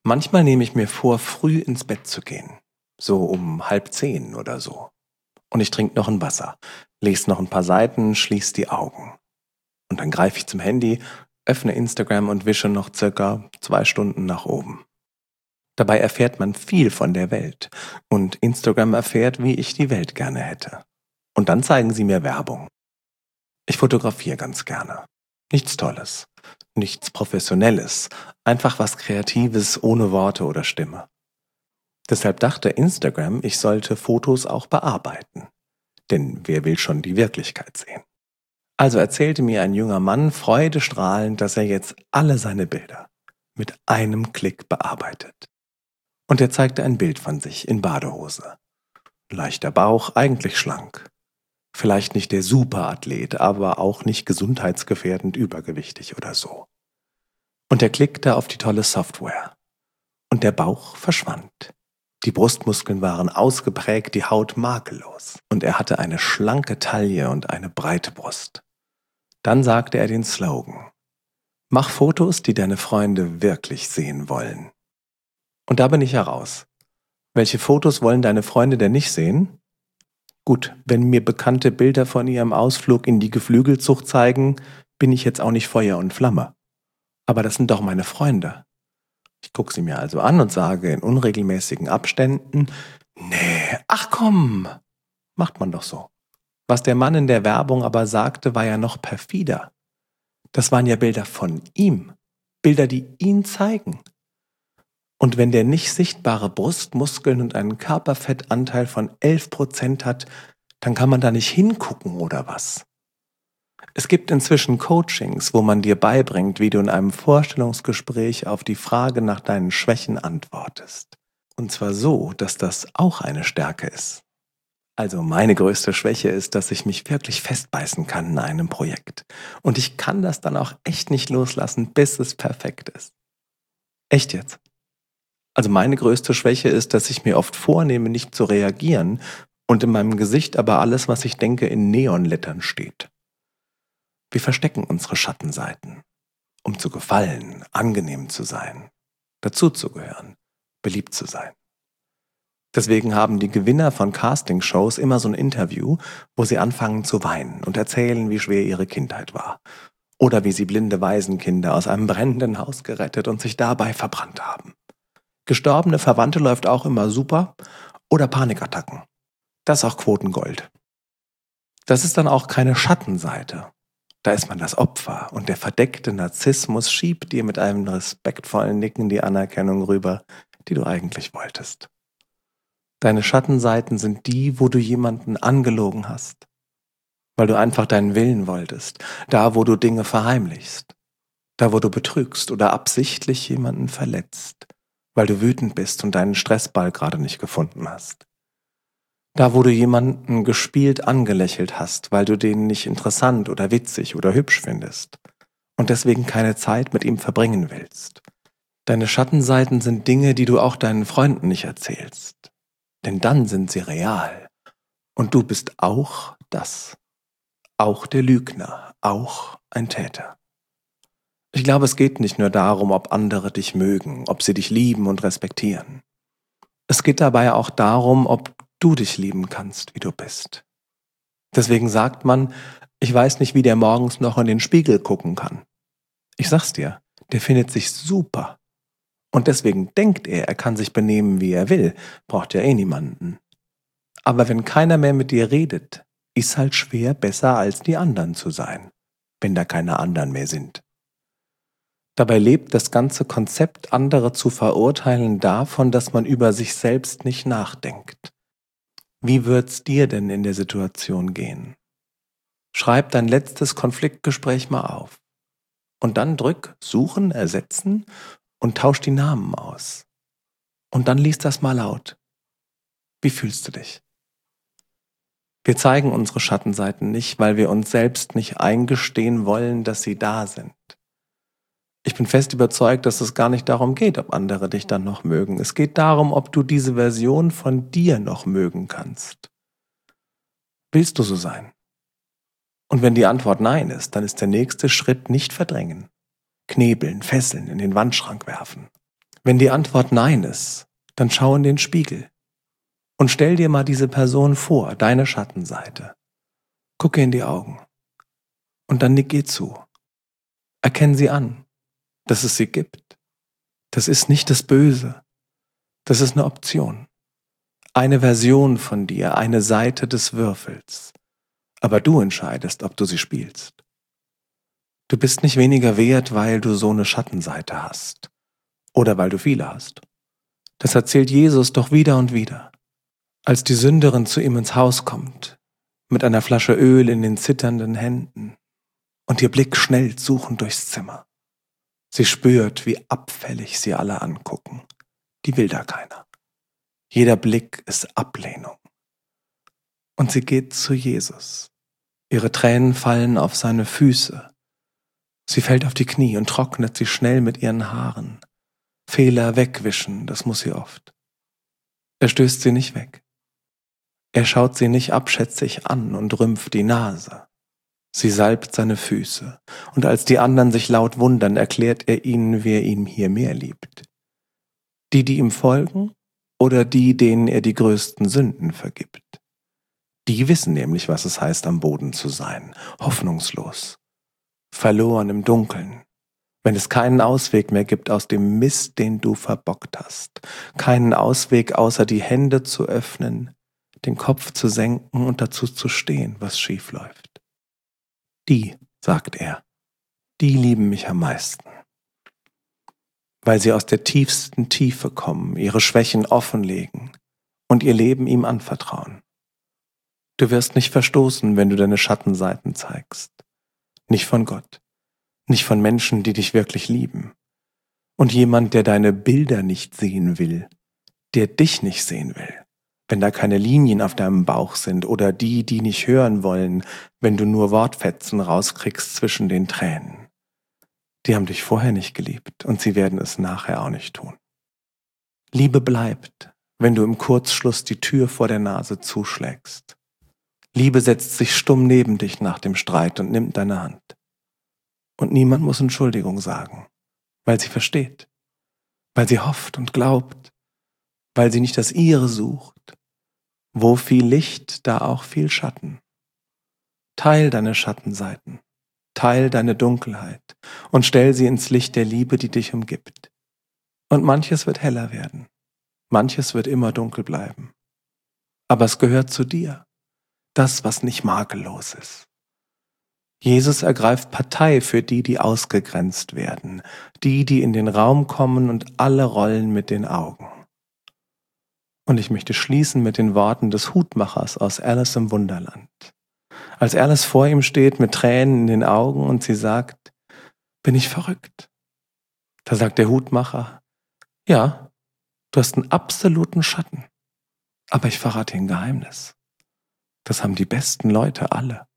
Manchmal nehme ich mir vor, früh ins Bett zu gehen. So um 9:30 oder so. Und ich trinke noch ein Wasser, lese noch ein paar Seiten, schließe die Augen. Und dann greife ich zum Handy, öffne Instagram und wische noch circa 2 Stunden nach oben. Dabei erfährt man viel von der Welt. Und Instagram erfährt, wie ich die Welt gerne hätte. Und dann zeigen sie mir Werbung. Ich fotografiere ganz gerne. Nichts Tolles, nichts Professionelles, einfach was Kreatives ohne Worte oder Stimme. Deshalb dachte Instagram, ich sollte Fotos auch bearbeiten. Denn wer will schon die Wirklichkeit sehen? Also erzählte mir ein junger Mann freudestrahlend, dass er jetzt alle seine Bilder mit einem Klick bearbeitet. Und er zeigte ein Bild von sich in Badehose. Leichter Bauch, eigentlich schlank. Vielleicht nicht der Superathlet, aber auch nicht gesundheitsgefährdend übergewichtig oder so. Und er klickte auf die tolle Software. Und der Bauch verschwand. Die Brustmuskeln waren ausgeprägt, die Haut makellos. Und er hatte eine schlanke Taille und eine breite Brust. Dann sagte er den Slogan: Mach Fotos, die deine Freunde wirklich sehen wollen. Und da bin ich heraus. Welche Fotos wollen deine Freunde denn nicht sehen? Gut, wenn mir bekannte Bilder von ihrem Ausflug in die Geflügelzucht zeigen, bin ich jetzt auch nicht Feuer und Flamme. Aber das sind doch meine Freunde. Ich gucke sie mir also an und sage in unregelmäßigen Abständen: Nee, ach komm, macht man doch so. Was der Mann in der Werbung aber sagte, war ja noch perfider. Das waren ja Bilder von ihm. Bilder, die ihn zeigen. Und wenn der nicht sichtbare Brustmuskeln und einen Körperfettanteil von 11% hat, dann kann man da nicht hingucken oder was? Es gibt inzwischen Coachings, wo man dir beibringt, wie du in einem Vorstellungsgespräch auf die Frage nach deinen Schwächen antwortest. Und zwar so, dass das auch eine Stärke ist. Also meine größte Schwäche ist, dass ich mich wirklich festbeißen kann in einem Projekt. Und ich kann das dann auch echt nicht loslassen, bis es perfekt ist. Echt jetzt. Also meine größte Schwäche ist, dass ich mir oft vornehme, nicht zu reagieren und in meinem Gesicht aber alles, was ich denke, in Neonlettern steht. Wir verstecken unsere Schattenseiten, um zu gefallen, angenehm zu sein, dazuzugehören, beliebt zu sein. Deswegen haben die Gewinner von Castingshows immer so ein Interview, wo sie anfangen zu weinen und erzählen, wie schwer ihre Kindheit war. Oder wie sie blinde Waisenkinder aus einem brennenden Haus gerettet und sich dabei verbrannt haben. Gestorbene Verwandte läuft auch immer super oder Panikattacken. Das ist auch Quotengold. Das ist dann auch keine Schattenseite. Da ist man das Opfer und der verdeckte Narzissmus schiebt dir mit einem respektvollen Nicken die Anerkennung rüber, die du eigentlich wolltest. Deine Schattenseiten sind die, wo du jemanden angelogen hast, weil du einfach deinen Willen wolltest, da wo du Dinge verheimlichst, da wo du betrügst oder absichtlich jemanden verletzt, weil du wütend bist und deinen Stressball gerade nicht gefunden hast. Da, wo du jemanden gespielt angelächelt hast, weil du den nicht interessant oder witzig oder hübsch findest und deswegen keine Zeit mit ihm verbringen willst. Deine Schattenseiten sind Dinge, die du auch deinen Freunden nicht erzählst. Denn dann sind sie real. Und du bist auch das. Auch der Lügner, auch ein Täter. Ich glaube, es geht nicht nur darum, ob andere dich mögen, ob sie dich lieben und respektieren. Es geht dabei auch darum, ob du dich lieben kannst, wie du bist. Deswegen sagt man, ich weiß nicht, wie der morgens noch in den Spiegel gucken kann. Ich sag's dir, der findet sich super. Und deswegen denkt er kann sich benehmen, wie er will, braucht ja eh niemanden. Aber wenn keiner mehr mit dir redet, ist halt schwer, besser als die anderen zu sein, wenn da keine anderen mehr sind. Dabei lebt das ganze Konzept, andere zu verurteilen, davon, dass man über sich selbst nicht nachdenkt. Wie wird's dir denn in der Situation gehen? Schreib dein letztes Konfliktgespräch mal auf. Und dann drück Suchen, Ersetzen und tausch die Namen aus. Und dann lies das mal laut. Wie fühlst du dich? Wir zeigen unsere Schattenseiten nicht, weil wir uns selbst nicht eingestehen wollen, dass sie da sind. Ich bin fest überzeugt, dass es gar nicht darum geht, ob andere dich dann noch mögen. Es geht darum, ob du diese Version von dir noch mögen kannst. Willst du so sein? Und wenn die Antwort nein ist, dann ist der nächste Schritt nicht verdrängen, knebeln, fesseln, in den Wandschrank werfen. Wenn die Antwort Nein ist, dann schau in den Spiegel und stell dir mal diese Person vor, deine Schattenseite. Gucke in die Augen und dann nick ihr zu. Erkenn sie an, dass es sie gibt. Das ist nicht das Böse, das ist eine Option. Eine Version von dir, eine Seite des Würfels. Aber du entscheidest, ob du sie spielst. Du bist nicht weniger wert, weil du so eine Schattenseite hast. Oder weil du viele hast. Das erzählt Jesus doch wieder und wieder. Als die Sünderin zu ihm ins Haus kommt, mit einer Flasche Öl in den zitternden Händen und ihr Blick schnellt suchend durchs Zimmer. Sie spürt, wie abfällig sie alle angucken. Die will da keiner. Jeder Blick ist Ablehnung. Und sie geht zu Jesus. Ihre Tränen fallen auf seine Füße. Sie fällt auf die Knie und trocknet sie schnell mit ihren Haaren. Fehler wegwischen, das muss sie oft. Er stößt sie nicht weg. Er schaut sie nicht abschätzig an und rümpft die Nase. Sie salbt seine Füße, und als die anderen sich laut wundern, erklärt er ihnen, wer ihn hier mehr liebt. Die ihm folgen, oder die, denen er die größten Sünden vergibt. Die wissen nämlich, was es heißt, am Boden zu sein, hoffnungslos, verloren im Dunkeln, wenn es keinen Ausweg mehr gibt aus dem Mist, den du verbockt hast, keinen Ausweg, außer die Hände zu öffnen, den Kopf zu senken und dazu zu stehen, was schief läuft. Die, sagt er, die lieben mich am meisten, weil sie aus der tiefsten Tiefe kommen, ihre Schwächen offenlegen und ihr Leben ihm anvertrauen. Du wirst nicht verstoßen, wenn du deine Schattenseiten zeigst. Nicht von Gott, nicht von Menschen, die dich wirklich lieben. Und jemand, der deine Bilder nicht sehen will, der dich nicht sehen will, wenn da keine Linien auf deinem Bauch sind oder die nicht hören wollen, wenn du nur Wortfetzen rauskriegst zwischen den Tränen. Die haben dich vorher nicht geliebt und sie werden es nachher auch nicht tun. Liebe bleibt, wenn du im Kurzschluss die Tür vor der Nase zuschlägst. Liebe setzt sich stumm neben dich nach dem Streit und nimmt deine Hand. Und niemand muss Entschuldigung sagen, weil sie versteht, weil sie hofft und glaubt, weil sie nicht das Ihre sucht. Wo viel Licht, da auch viel Schatten. Teil deine Schattenseiten, teil deine Dunkelheit und stell sie ins Licht der Liebe, die dich umgibt. Und manches wird heller werden, manches wird immer dunkel bleiben. Aber es gehört zu dir, das, was nicht makellos ist. Jesus ergreift Partei für die ausgegrenzt werden, die in den Raum kommen und alle rollen mit den Augen. Und ich möchte schließen mit den Worten des Hutmachers aus Alice im Wunderland. Als Alice vor ihm steht mit Tränen in den Augen und sie sagt, bin ich verrückt? Da sagt der Hutmacher, ja, du hast einen absoluten Schatten. Aber ich verrate dir ein Geheimnis. Das haben die besten Leute alle.